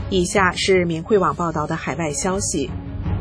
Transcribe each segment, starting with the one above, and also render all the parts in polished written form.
以下是明慧网报道的海外消息，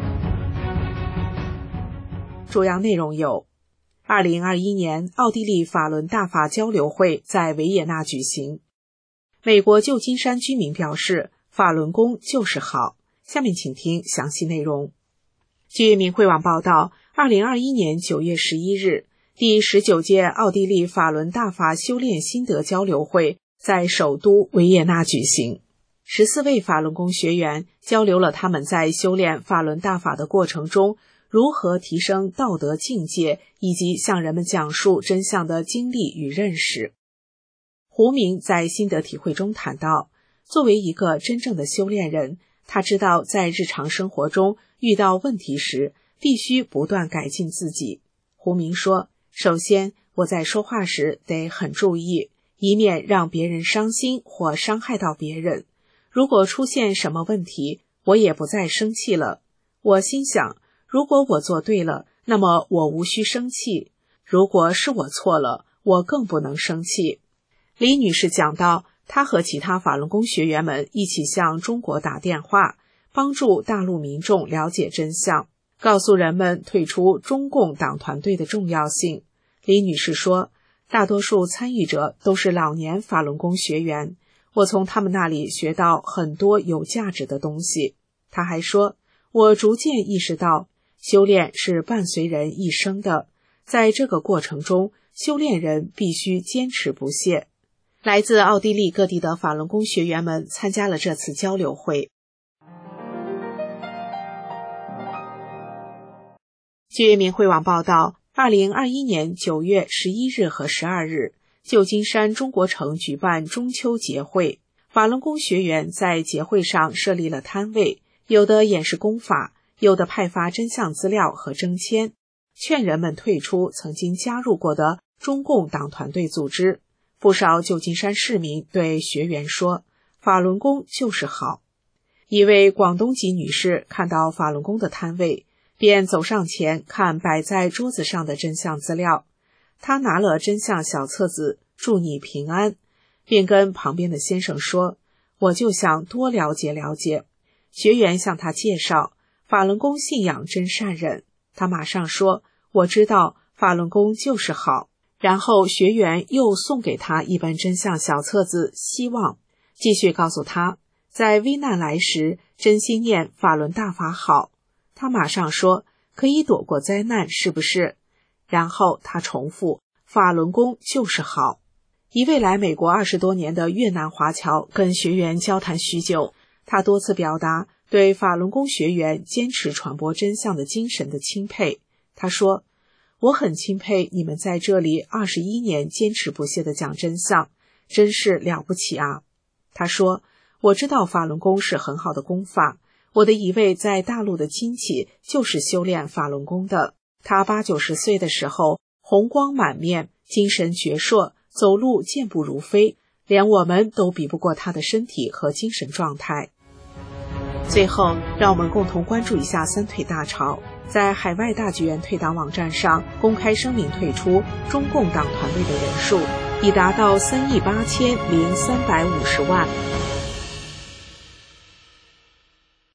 主要内容有：2021年奥地利法伦大法交流会在维也纳举行。美国旧金山居民表示，法轮功就是好。下面请听详细内容。据明慧网报道，2021年9月11日，第19届奥地利法伦大法修炼心得交流会在首都维也纳举行。14位法轮功学员交流了他们在修炼法轮大法的过程中如何提升道德境界，以及向人们讲述真相的经历与认识。胡明在心得体会中谈到，作为一个真正的修炼人，他知道在日常生活中遇到问题时必须不断改进自己。胡明说，首先我在说话时得很注意，以免让别人伤心或伤害到别人。如果出现什么问题，我也不再生气了。我心想，如果我做对了，那么我无需生气；如果是我错了，我更不能生气。李女士讲到，她和其他法轮功学员们一起向中国打电话，帮助大陆民众了解真相，告诉人们退出中共党团队的重要性。李女士说，大多数参与者都是老年法轮功学员，我从他们那里学到很多有价值的东西。她还说，我逐渐意识到，修炼是伴随人一生的，在这个过程中，修炼人必须坚持不懈。来自奥地利各地的法轮功学员们参加了这次交流会。据明慧网报道，2021年9月11日和12日，旧金山中国城举办中秋节会，法轮功学员在节会上设立了摊位，有的演示功法，有的派发真相资料和征签，劝人们退出曾经加入过的中共党团队组织。不少旧金山市民对学员说，法轮功就是好。一位广东籍女士看到法轮功的摊位，便走上前看摆在桌子上的真相资料。她拿了真相小册子，祝你平安，便跟旁边的先生说，我就想多了解了解。学员向她介绍，法轮功信仰真善忍。她马上说，我知道法轮功就是好。然后学员又送给他一本真相小册子，希望继续告诉他，在危难来时真心念法轮大法好。他马上说，可以躲过灾难是不是？然后他重复，法轮功就是好。一位来美国20多年的越南华侨跟学员交谈许久，他多次表达对法轮功学员坚持传播真相的精神的钦佩。他说，我很钦佩你们在这里21年坚持不懈地讲真相，真是了不起啊。他说，我知道法轮功是很好的功法，我的一位在大陆的亲戚就是修炼法轮功的。他80-90岁的时候，红光满面，精神矍铄，走路健步如飞，连我们都比不过他的身体和精神状态。最后，让我们共同关注一下三退大潮。在海外大剧院退党网站上公开声明退出中共党团队的人数已达到3.80350万。